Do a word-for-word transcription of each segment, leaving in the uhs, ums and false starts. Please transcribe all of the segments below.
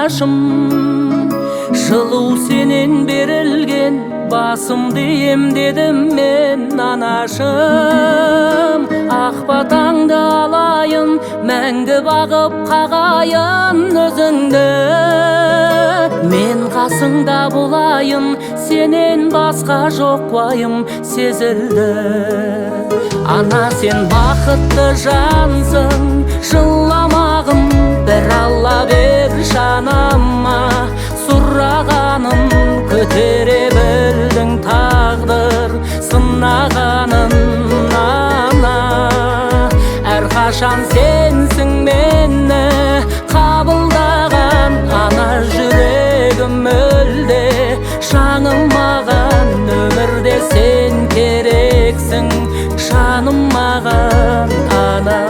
анашым. Жылу сенен берілген басымды емдедім мен анашым. Ақ батаңды алайын, мәңгі бағып қағайын өзіңді. Мен қасыңда болайын, сенен басқа жоқ уайым сезілді. Ана сен бақытты жансың, жыламағым бір Алла бер жаныма. Сұрағаным көтере білдің тағдыр сынағанын ана. Әрқашан сенсің мені қабылдаған ана. Жүрегім мүлде жаным маған, өмірде сен керексің жаным маған ана.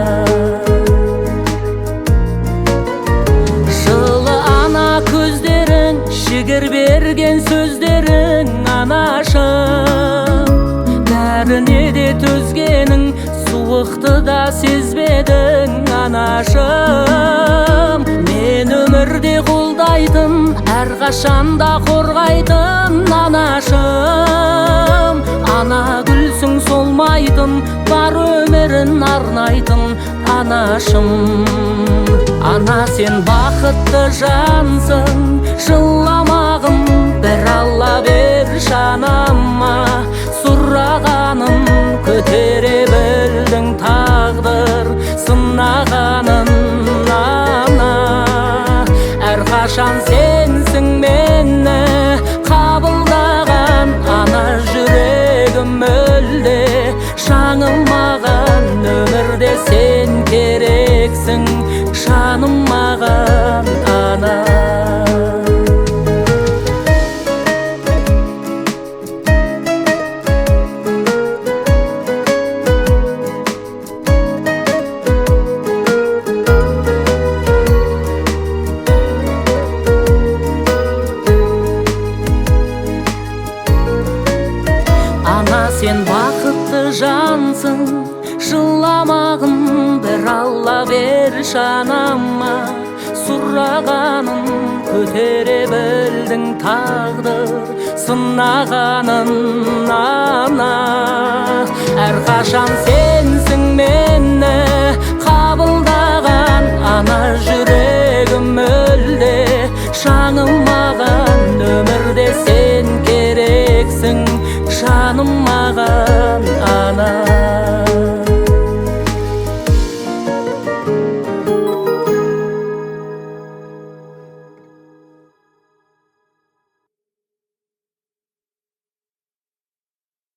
Жылы ана көздерің, жігер берген сөздерің анашым. Бәріне де төзгенің, суықты да сезбедің анашым. Мен өмірде қолдайтын, әрқашанда қорғайтын анашым. Ана гүлсің солмайтын, бар өмірін арнайтын анашым. Ана сен бақытты жансың, жыламағым бір Алла бер жаныма. Сұрағаным көтере білдің тағдыр сынағанын ана. Әрқашан сенсің мені қабылдаған ана. Жүрегім мүлде жаным маған, өмірде сен керексің жаным маған ана. Ана сен бақытты жансың, жыламағым бір Алла бер жаныма. Сұрағаным көтере білдің тағдыр сынағанын ана. Әрқашан сенсің мені қабылдаған ана. Жүрегім мүлде жаным маған, өмірде сен керексің жаным маған ана.